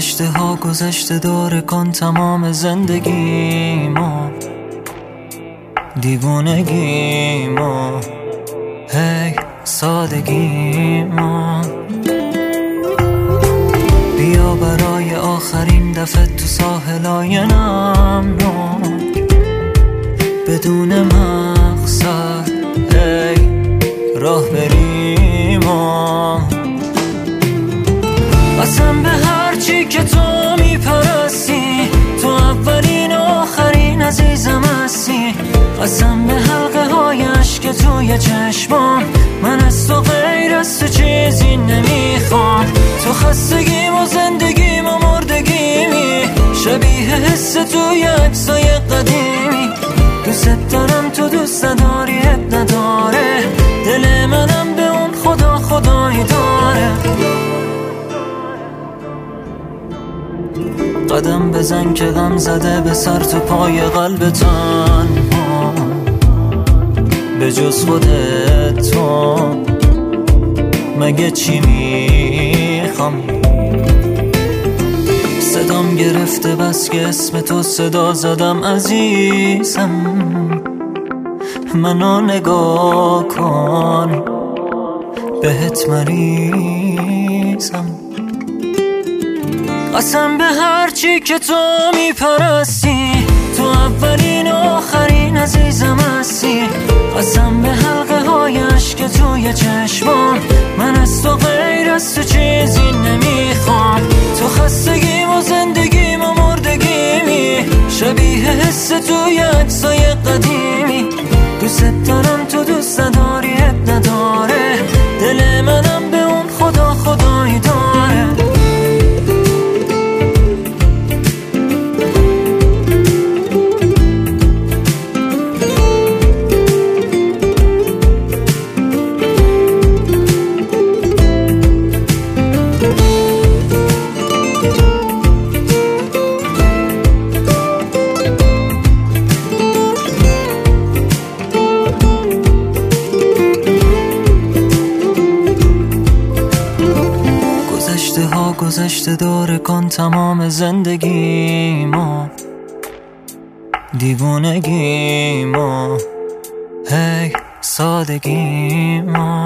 گذشته ها گذشته داره کن تمام زندگیمو، دیوونگیمو، هی سادگیمو. بیا برای آخرین دفعه تو ساحلای نمناک، بدون مقصد هی راه بریمو. قسم به هرچی که تو میپرستی، تو اولین و آخرین عزیزم هستی. قسم به حلقه های عشق توی چشمام، من از تو غیر از تو چیزی نمیخوام. تو خستگیم و زندگیم و مردگیمی، شبیه حس توی عکسای قدیمی. دوست دارم تو دوست نداری اب نداره، دل منم به اون خدا خدایی داره. قدم بزن که غم زده به سر تو پای قلب تنها، به جز خودت تو مگه چی میخوام؟ صدام گرفته بس که اسم تو صدا زدم عزیزم، منو نگاه کن بهت مریضم. قسم به هرچی که تو میپرستی، تو اولین و آخرین عزیزم هستی. قسم به حلقه های عشق توی چشمام، من از تو غیر از تو چیزی نمیخوام. تو خستگیم و زندگیم و مردگیمی، شبیه حس توی عکسای قدیمی. دوست دارم تو دوست نداری اب نداره، دل منم به اون خدا خدایی داره. گذشته داره کن تمام زندگیمو، دیوونگیمو، هی سادگیمو.